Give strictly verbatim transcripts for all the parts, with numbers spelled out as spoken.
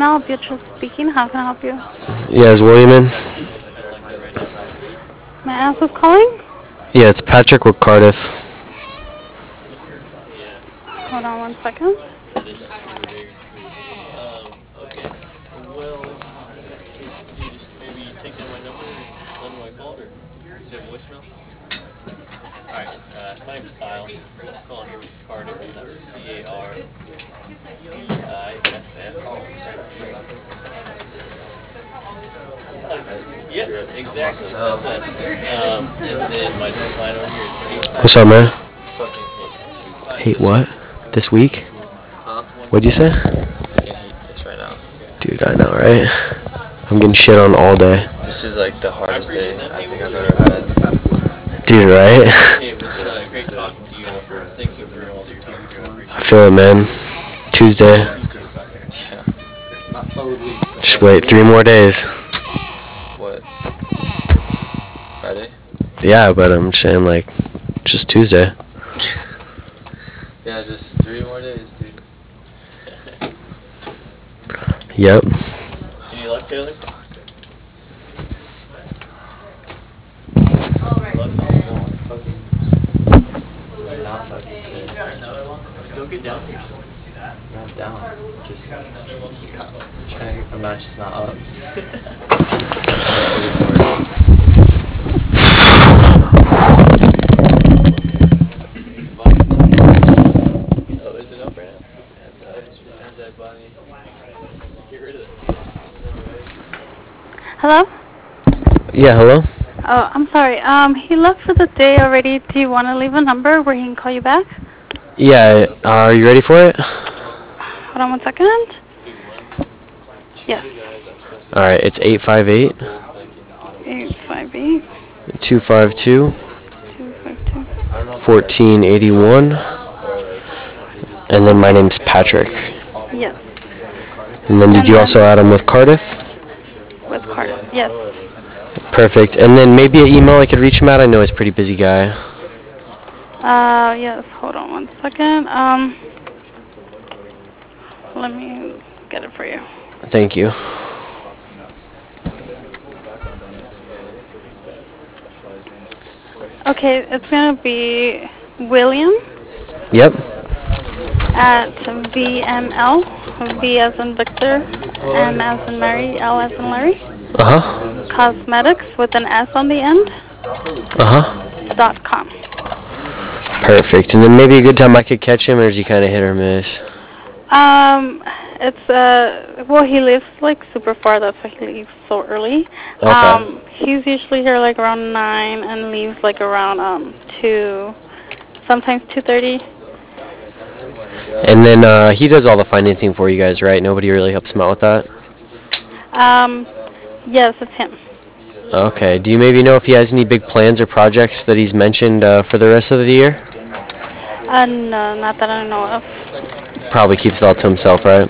Chanel Beatrice speaking. How can I help you? Yeah, is William in? May I ask who's calling? Yeah, it's Patrick with Cardiff. Hold on one second. What's up, man? Hate what? This week? What'd you say? Dude, I know, right? I'm getting shit on all day. This is like the hardest day I think I've ever had. Dude, right? I feel it, man. Tuesday. Just wait, three more days. What? Friday? Yeah, but I'm saying, like, just Tuesday. Yeah, just three more days, dude. Yep. Any luck, Taylor? Go get down here. Not down. Just trying. I'm not just not up. Oh, is it up right now? Hello? Yeah, hello? Oh, I'm sorry. Um, he left for the day already. Do you want to leave a number where he can call you back? Yeah, uh, are you ready for it? Hold on one second. Yes. Alright, it's eight five eight, eight five eight, two five two, two five two. fourteen eighty-one. And then my name's Patrick. Yes. And then did And you then also add him with Cardiff? with Carter. Yes. Perfect. And then maybe an email I could reach him at? I know he's a pretty busy guy. Uh, yes. Hold on one second. Um, let me get it for you. Thank you. Okay, it's gonna be William Yep. at V M L. V as in Victor, M as in Mary, L as in Larry. Uh-huh. Cosmetics with an S on the end. Uh-huh. Dot com. Perfect. And then maybe a good time I could catch him, or is he kind of hit or miss? Um, it's uh, well, he lives like super far. That's why he leaves so early. Okay. Um, he's usually here like around nine and leaves like around um two, sometimes two thirty. And then uh, he does all the financing for you guys, right? Nobody really helps him out with that? Um, yes, it's him. Okay. Do you maybe know if he has any big plans or projects that he's mentioned uh, for the rest of the year? Uh, no, not that I know of. Probably keeps it all to himself, right?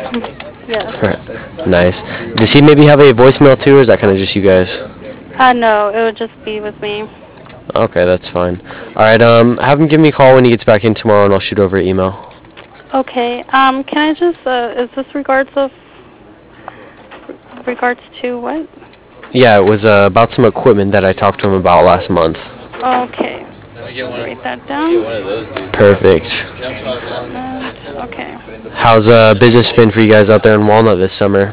Yes. Nice. Does he maybe have a voicemail too, or is that kind of just you guys? Uh, no, it would just be with me. Okay, that's fine. All right, um, have him give me a call when he gets back in tomorrow, and I'll shoot over an email. Okay. Um, can I just? Uh, is this regards of? Regards to what? Yeah, it was uh, about some equipment that I talked to him about last month. Okay. Write that down. Perfect. And, okay. How's uh, business been for you guys out there in Walnut this summer?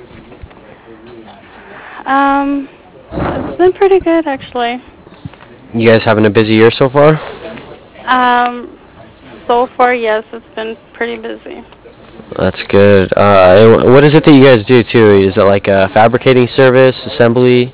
Um, it's been pretty good actually. You guys having a busy year so far? Um, so far, yes, it's been pretty busy. That's good. Uh, and what is it that you guys do too? Is it like a fabricating service, assembly?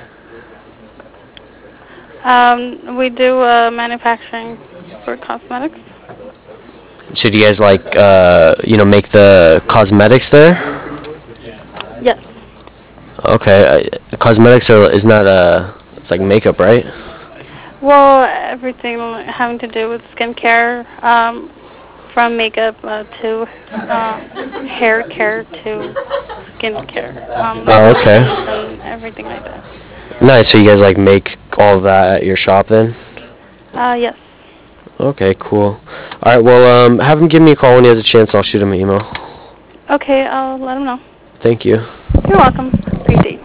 Um, we do uh, manufacturing for cosmetics. So do you guys like, uh, you know, make the cosmetics there? Yes. Okay. Uh, cosmetics are, is not uh it's like makeup, right? Well, everything having to do with skincare, um, from makeup uh, to uh, hair care to skincare. Um, Oh, okay. and everything like that. Nice. So you guys like make all of that at your shop then? Uh, yes. Okay, cool. All right. Well, um, have him give me a call when he has a chance. I'll shoot him an email. Okay, I'll let him know. Thank you. You're welcome.